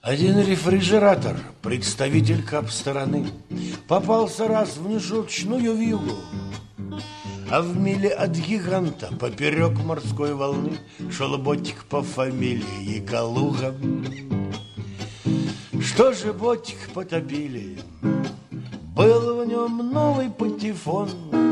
Один рефрижератор, представитель кап-страны, попался раз в нешуточную вьюгу. А в миле от гиганта поперек морской волны шел ботик по фамилии Калуга. Что же ботик потопили? Был в нем новый патефон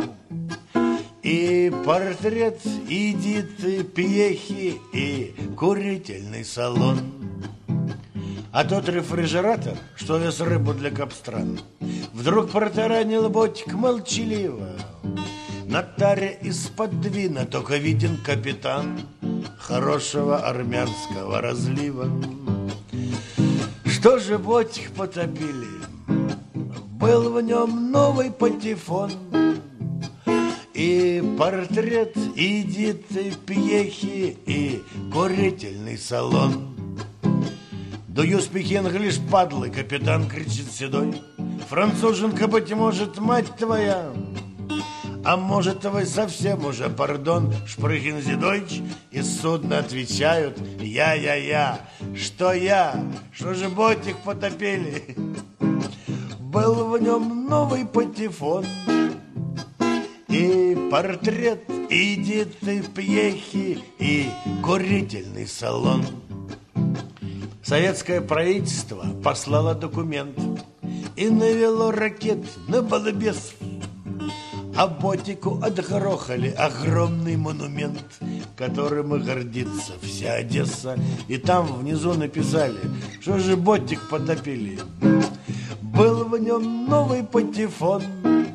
и портрет Эдиты Пьехи и курительный салон. А тот рефрижератор, что вез рыбу для капстран, вдруг протаранил ботик молчаливо. На таре из-под двина только виден капитан хорошего армянского разлива. Что же ботик потопили? Был в нем новый патефон и портрет Эдиты Пьехи и курительный салон. Do you speak English, падлы? Капитан кричит седой. Француженка, быть может, мать твоя. А может, вы совсем уже, пардон, шпрыхензидойч? Из судна отвечают: я. Что я? Что же ботик потопили? Был в нем новый патефон и портрет Эдиты Пьехи и курительный салон. Советское правительство послало документ и навело ракет на балбесов, а ботику отгрохали огромный монумент, которым и гордится вся Одесса. И там внизу написали, что же ботик потопили. Был в нем новый патефон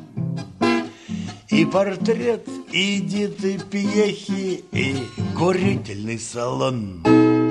и портрет Эдиты Пьехи и курительный салон.